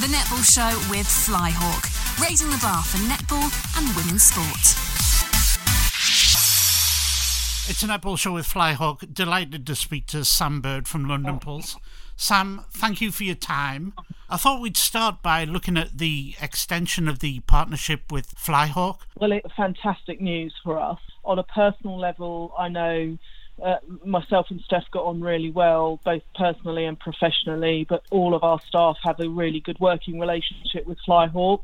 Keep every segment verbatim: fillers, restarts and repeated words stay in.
The Netball Show with Flyhawk, raising the bar for netball and women's sport. It's a Netball Show with Flyhawk. Delighted to speak to Sam Bird from London Pulse. Sam, thank you for your time. I thought we'd start by looking at the extension of the partnership with Flyhawk. Well, it's fantastic news for us. On a personal level, I know uh, myself and Steph got on really well, both personally and professionally, but all of our staff have a really good working relationship with Flyhawk,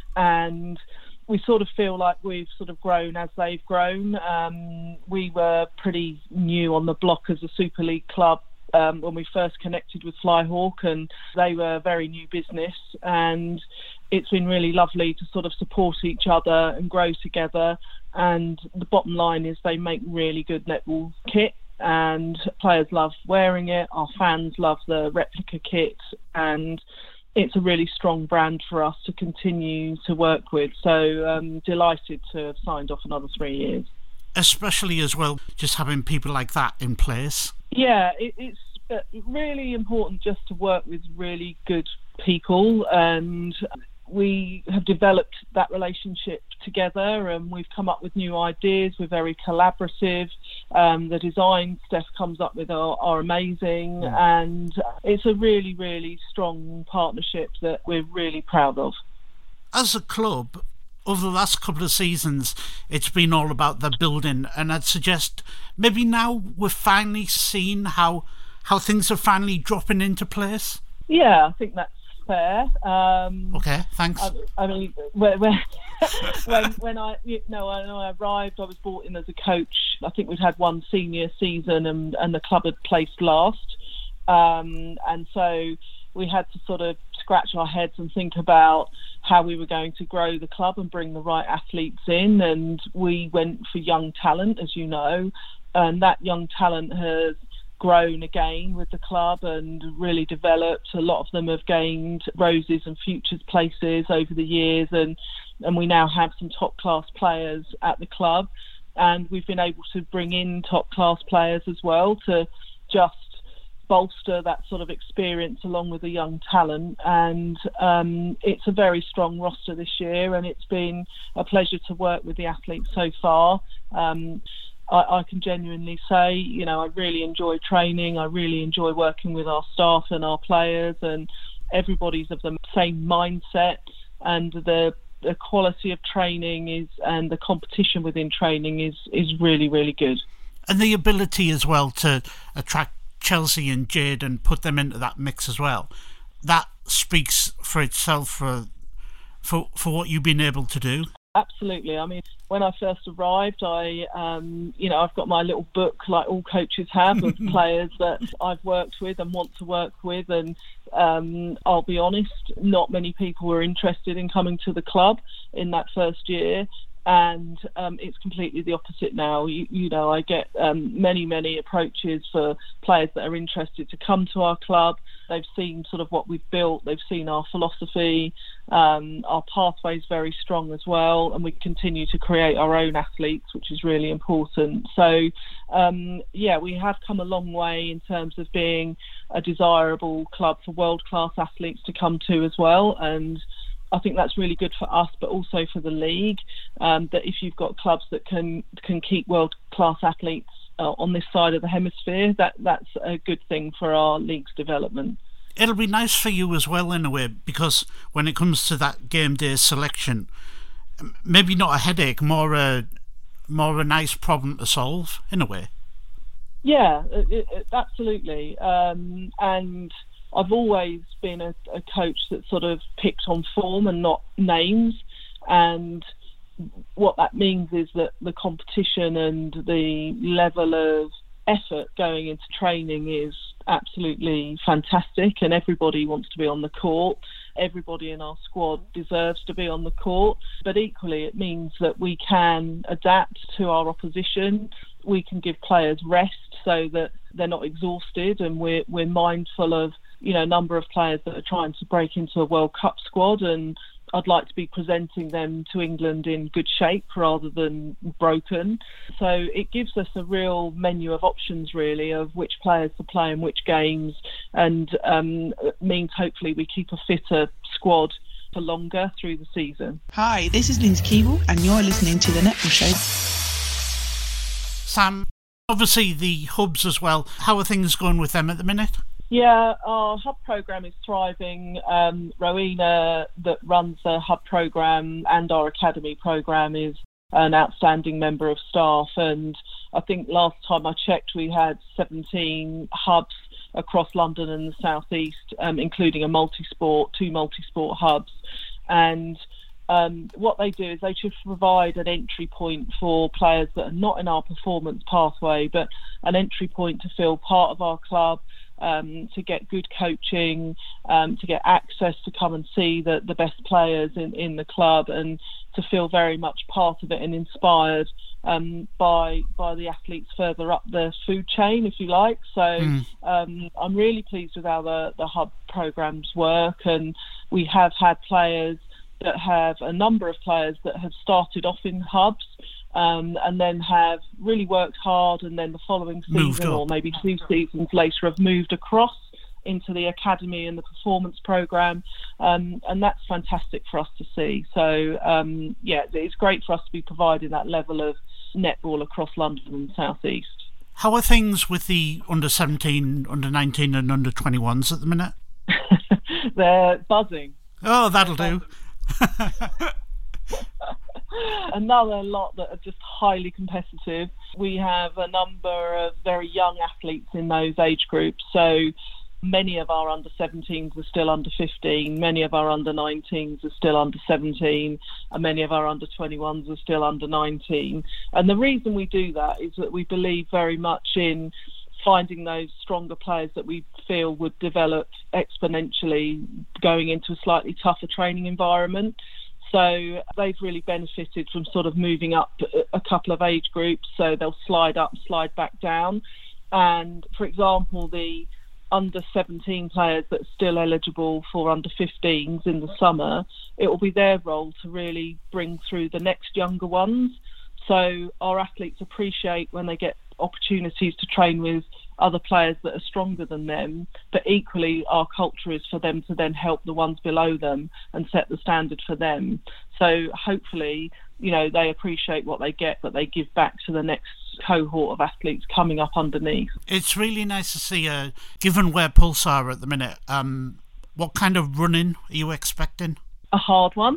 and we sort of feel like we've sort of grown as they've grown. Um, we were pretty new on the block as a Super League club Um, when we first connected with Flyhawk, and they were a very new business, and it's been really lovely to sort of support each other and grow together. And the bottom line is they make really good netball kit, and players love wearing it. Our fans love the replica kit, and it's a really strong brand for us to continue to work with. So um, delighted to have signed off another three years. Especially as well, just having people like that in place. Yeah, it, it's really important just to work with really good people, and we have developed that relationship together, and we've come up with new ideas. We're very collaborative. Um, the designs Steph comes up with are, are amazing, mm. and it's a really, really strong partnership that we're really proud of. As a club, over the last couple of seasons, it's been all about the building, and I'd suggest maybe now we're finally seeing how how things are finally dropping into place. Yeah, I think that's fair. Um, okay, thanks. I, I mean, when when, when when I you know when I arrived, I was brought in as a coach. I think we'd had one senior season, and and the club had placed last, um, and so we had to sort of scratch our heads and think about how we were going to grow the club and bring the right athletes in. And we went for young talent, as you know, and that young talent has grown again with the club and really developed. A lot of them have gained roses and futures places over the years, and and we now have some top class players at the club, and we've been able to bring in top class players as well to just bolster that sort of experience along with the young talent. And um, it's a very strong roster this year, and it's been a pleasure to work with the athletes so far. Um, I, I can genuinely say, you know, I really enjoy training. I really enjoy working with our staff and our players, and everybody's of the same mindset, and the the quality of training is and the competition within training is is really, really good. And the ability as well to attract Chelsea and Jade and put them into that mix as well, that speaks for itself for for for what you've been able to do. Absolutely. I mean, when I first arrived, I um you know I've got my little book like all coaches have of players that I've worked with and want to work with, and um I'll be honest, not many people were interested in coming to the club in that first year. And um, it's completely the opposite now. You, you know, I get um, many, many approaches for players that are interested to come to our club. They've seen sort of what we've built. They've seen our philosophy. Um, our pathway is very strong as well, and we continue to create our own athletes, which is really important. So, um, yeah, we have come a long way in terms of being a desirable club for world-class athletes to come to as well. And I think that's really good for us, but also for the league, um, that if you've got clubs that can can keep world-class athletes uh, on this side of the hemisphere, that that's a good thing for our league's development. It'll be nice for you as well in a way, because when it comes to that game day selection, maybe not a headache, more a, more a nice problem to solve in a way. Yeah, it, it, absolutely. Um, and I've always been a, a coach that sort of picked on form and not names, and what that means is that the competition and the level of effort going into training is absolutely fantastic, and everybody wants to be on the court. Everybody in our squad deserves to be on the court, but equally it means that we can adapt to our opposition. We can give players rest so that they're not exhausted, and we're we're mindful of, you know, a number of players that are trying to break into a World Cup squad, and I'd like to be presenting them to England in good shape rather than broken. So it gives us a real menu of options, really, of which players to play in which games, and um, means hopefully we keep a fitter squad for longer through the season. Hi, this is Lindsay Keeble and you're listening to The Netball Show. Sam, obviously the hubs as well. How are things going with them at the minute? Yeah, our hub programme is thriving. Um, Rowena, that runs the hub programme and our academy programme, is an outstanding member of staff. And I think last time I checked, we had seventeen hubs across London and the South East, um, including a multi-sport, two multi-sport hubs. And um, what they do is they just provide an entry point for players that are not in our performance pathway, but an entry point to feel part of our club, um, to get good coaching, um, to get access to come and see the, the best players in, in the club, and to feel very much part of it and inspired um, by by the athletes further up the food chain, if you like. So mm. um, I'm really pleased with how the, the hub programmes work, and we have had players that have a number of players that have started off in hubs um, and then have really worked hard, and then the following season or maybe two seasons later have moved across into the academy and the performance programme, um, and that's fantastic for us to see. So um, yeah, it's great for us to be providing that level of netball across London and the South East. How are things with the under seventeen, under nineteen and under twenty-ones at the minute? They're buzzing. Oh, that'll do. Another lot that are just highly competitive. We have a number of very young athletes in those age groups, so many of our under seventeens are still under fifteen, many of our under nineteens are still under seventeen, and many of our under twenty-ones are still under nineteen. And the reason we do that is that we believe very much in finding those stronger players that we feel would develop exponentially going into a slightly tougher training environment. So they've really benefited from sort of moving up a couple of age groups, so they'll slide up, slide back down. And for example, the under seventeen players that are still eligible for under fifteens in the summer, it will be their role to really bring through the next younger ones. So our athletes appreciate when they get opportunities to train with other players that are stronger than them, but equally our culture is for them to then help the ones below them and set the standard for them. So hopefully, you know, they appreciate what they get, but they give back to the next cohort of athletes coming up underneath. It's really nice to see, uh, given where Pulse are at the minute, um, what kind of running are you expecting? A hard one.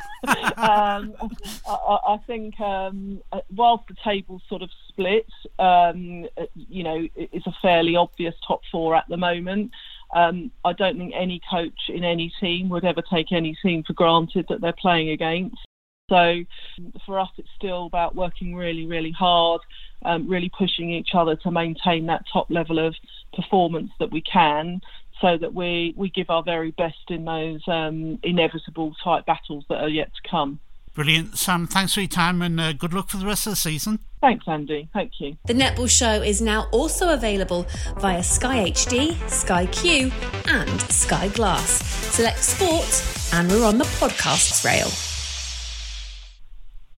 um, I, I think um, whilst the table's sort of split, um, you know, it's a fairly obvious top four at the moment. Um, I don't think any coach in any team would ever take any team for granted that they're playing against. So for us, it's still about working really, really hard, um, really pushing each other to maintain that top level of performance that we can, so that we, we give our very best in those um, inevitable type battles that are yet to come. Brilliant. Sam, thanks for your time, and uh, good luck for the rest of the season. Thanks, Andy. Thank you. The Netball Show is now also available via Sky H D, Sky Q and Sky Glass. Select sport and we're on the podcasts rail.